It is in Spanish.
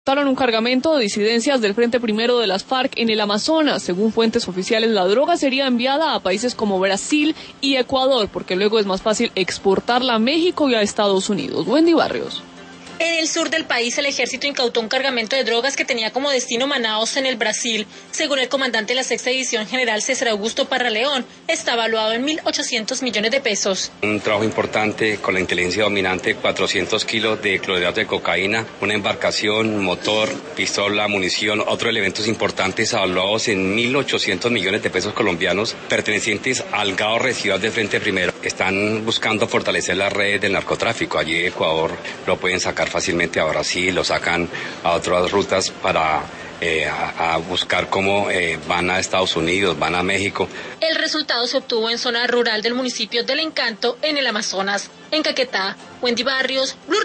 interceptaron un cargamento de disidencias del Frente Primero de las FARC en el Amazonas. Según fuentes oficiales, la droga sería enviada a países como Brasil y Ecuador, porque luego es más fácil exportarla a México y a Estados Unidos. Wendy Barrios. En el sur del país, el ejército incautó un cargamento de drogas que tenía como destino Manaos, en el Brasil. Según el comandante de la Sexta División General, César Augusto Parra León, está evaluado en 1.800 millones de pesos. Un trabajo importante con la inteligencia dominante, 400 kilos de clorhidrato de cocaína, una embarcación, motor, pistola, munición, otros elementos importantes evaluados en 1.800 millones de pesos colombianos, pertenecientes al GAO Residual del Frente Primero. Están buscando fortalecer las redes del narcotráfico. Allí en Ecuador lo pueden sacar fácilmente a Brasil, lo sacan a otras rutas para a buscar cómo van a Estados Unidos, van a México. El resultado se obtuvo en zona rural del municipio del Encanto, en el Amazonas. En Caquetá, Wendy Barrios, Blue